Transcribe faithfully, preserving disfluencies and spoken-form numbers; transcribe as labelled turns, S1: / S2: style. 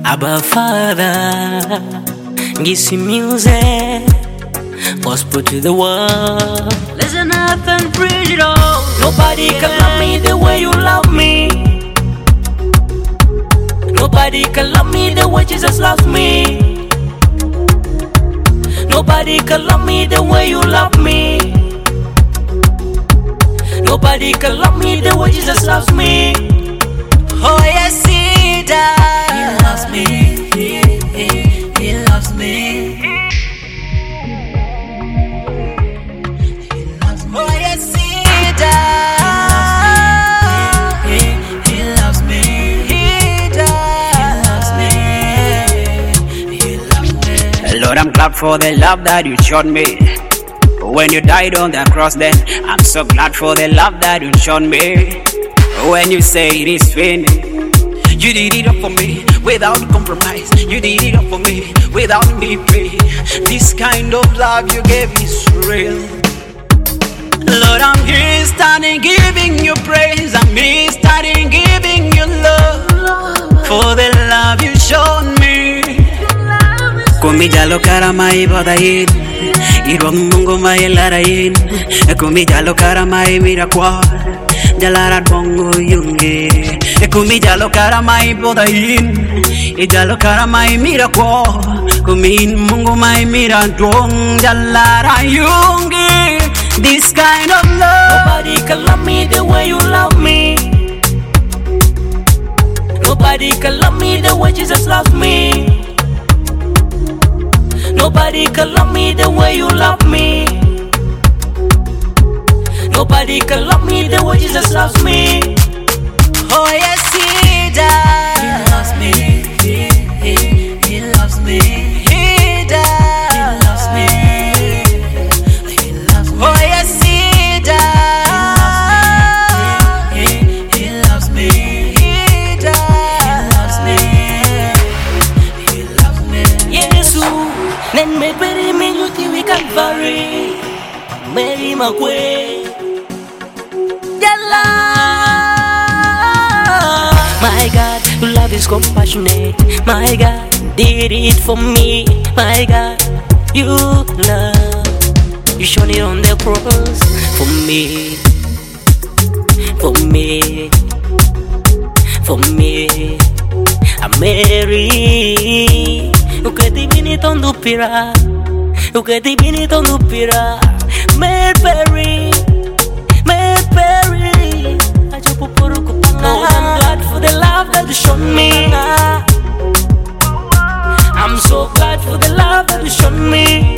S1: Abba Father, Gisi music was put to the world. Listen up and preach it all. Nobody can love me the way you love me. Nobody can love me the way Jesus loves me. Nobody can love me the way you love me. Nobody can love me the way Jesus loves me. Oh yes, he does. He loves me. He, he, he loves me. He loves me. Oh yes, he does. He, he, he loves me. He does. He loves me. He loves me.
S2: Lord, I'm glad for the love that you showed me. When you died on the cross, then I'm so glad for the love that you showed me. When you say it is finished, you did it all for me without compromise. You did it all for me without me paying. This kind of love you gave is real. Lord, I'm here standing giving you praise. I'm here standing giving you love for the love you showed me. Kumi jalo karamai badayin, irom mungu mai larayin. Kumi jalo karamai mirakwa, jalara bongo yunge. Kumi jalo karamai bodayin, ijalo karamai mirakwa. Kumi mungu mai miradong, jalara yunge. This kind of love,
S1: nobody can love me the way you love me. Nobody can love me the way Jesus loves me. Nobody can love me the way you love me. Nobody can love me the way Jesus loves me. Oh yes, he does. He loves me. He, he, he loves me. He does. He loves me. He loves me. Oh yes, he does. He, he, he loves me. He does. He loves me. He loves me. Yes, nen me peri me luti we Calvary. Mary Makwe. My God, your love is compassionate. My God, did it for me. My God, you love. You shone it on the cross for me. For me. For me. I'm Mary. You get the minute on the pira. You get the minute on the pira. Mary Perry. Mary Perry. Oh, I'm glad for the love that you showed me. I'm so glad for the love that you showed me.